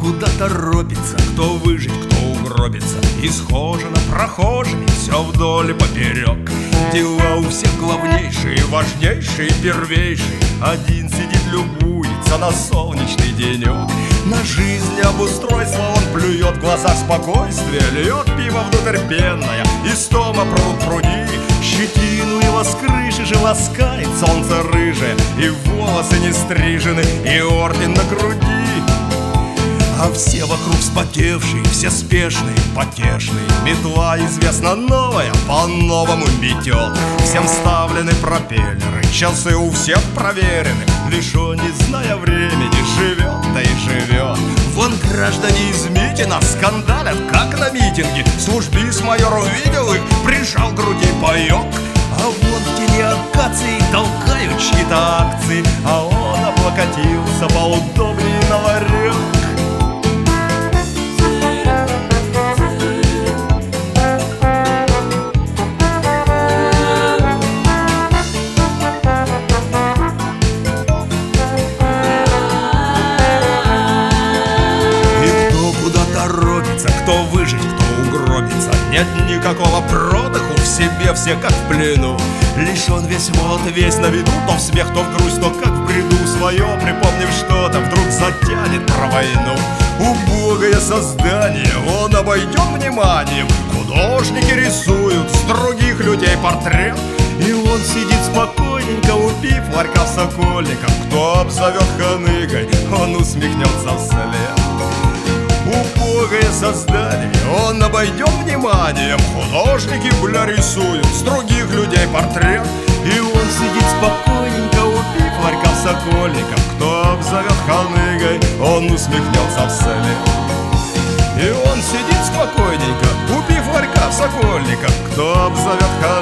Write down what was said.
куда торопится, кто выжить, кто угробится. Исхожено прохожими все вдоль и поперек. Дела у всех главнейшие, важнейшие, первейшие. Один сидит, любуется на солнечный денек. На жизнь обустройство он плюет, в глазах спокойствие льет пиво внутрь пенное, истома пруд пруди. Щетину его с крыши же ласкает солнце рыжее, и волосы не стрижены, и орден на груди. А все вокруг вспотевшие, все спешные, потешные. Метла известно новая, по-новому метет. Всем вставлены пропеллеры, часы у всех проверены. Лишь он, не зная времени, живет, да и живет. Вон граждане из Митина скандалят, как на митинге. Службист майор увидел их, прижал к груди паёк. А вон в тени акации толкают чьи-то акции, а он облокотился поудобнее на ларек. Кто выжить, кто угробится. Нет никакого продыху, в себе все как в плену. Лишь он весь на виду, то в смех, то в грусть, то как в бреду свое, припомнив что-то, вдруг затянет про войну. Убогое создание он обойден вниманием. Художники рисуют с других людей портрет, и он сидит спокойненько, убив ларька в Сокольниках. Кто обзовет ханыгой, он усмехнется вслед. Убогое создание он обойден вниманием. Художники, бля, рисуют с других людей портрет, и он сидит спокойненько, убив ларька в Сокольниках. Кто обзовет ханыгой, он усмехнется вслед. И он сидит спокойненько, убив ларька в Сокольниках. Кто обзовет ханыгой,